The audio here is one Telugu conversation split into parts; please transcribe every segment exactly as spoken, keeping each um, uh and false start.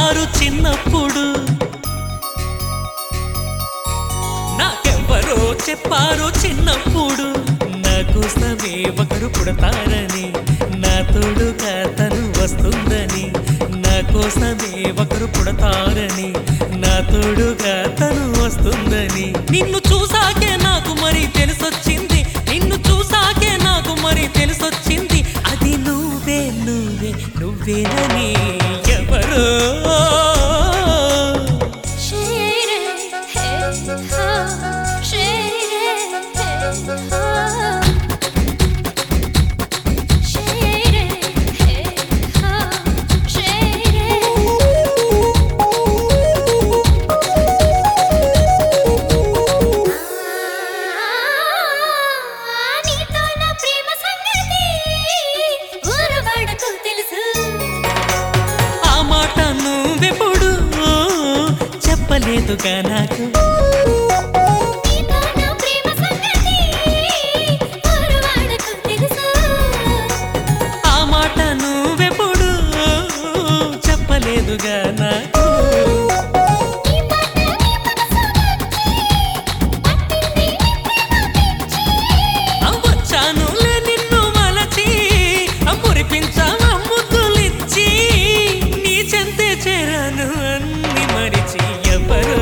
చెప్పారు చిన్నప్పుడు, నాకెవ్వరో చెప్పారు చిన్నప్పుడు, నా కోసమే ఒకరు పుడతారని, నా తోడుగా తను వస్తుందని, నా కోసమే ఒకరు పుడతారని, నా తోడుగా తను వస్తుందని. నిన్ను చూసాకే నాకు మరి తెలిసొచ్చింది, నిన్ను చూసాకే నాకు మరి తెలిసొచ్చింది, అది నువ్వే నువ్వే నువ్వేనని. ఎవరో చెప్పలేదుగా నాకు, ఆ మాట నువ్వెప్పుడు చెప్పలేదుగా నాకు. వచ్చానులే నిన్ను మలచి, మురిపించావా ముద్దులిచ్చి, నీ చెంతే చేరాను అన్ని మరిచి. ఎవరో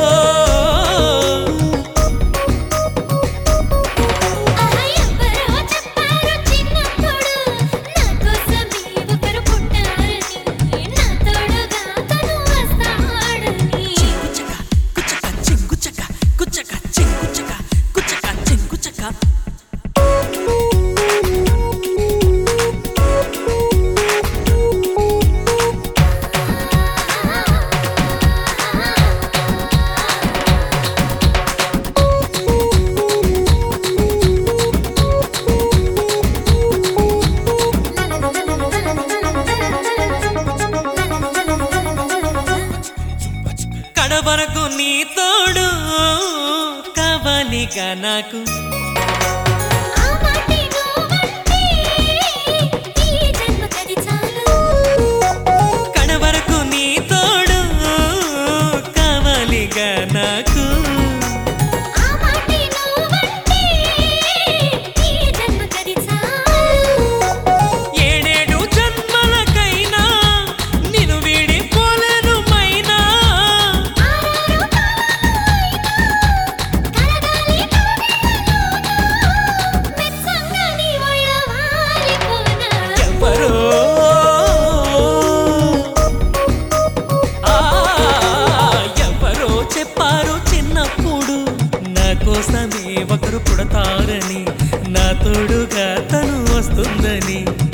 కడవరకు నీ తోడు కావాలిగా నాకు, కడవరకు నీ తోడు కావాలిగా నాకు. ఏడేడు జన్మలకైనా నిన్ను వీడిపోలేను మైనా, ఎవరో ఎవరో చెప్పారు చిన్నప్పుడు, నా కోసమే ఒకరు పుడతారని, నా తోడుగా తను వస్తుందని.